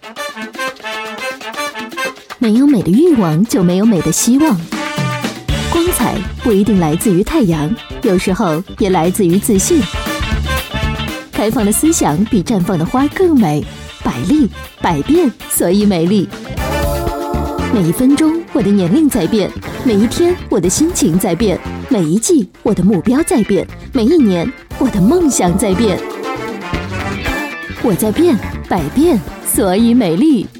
没有美的欲望，就没有美的希望。光彩不一定来自于太阳，有时候也来自于自信。开放的思想比绽放的花更美，百丽百变，所以美丽。每一分钟，我的年龄在变；每一天，我的心情在变；每一季，我的目标在变；每一年，我的梦想在变。我在变，百变，所以美丽。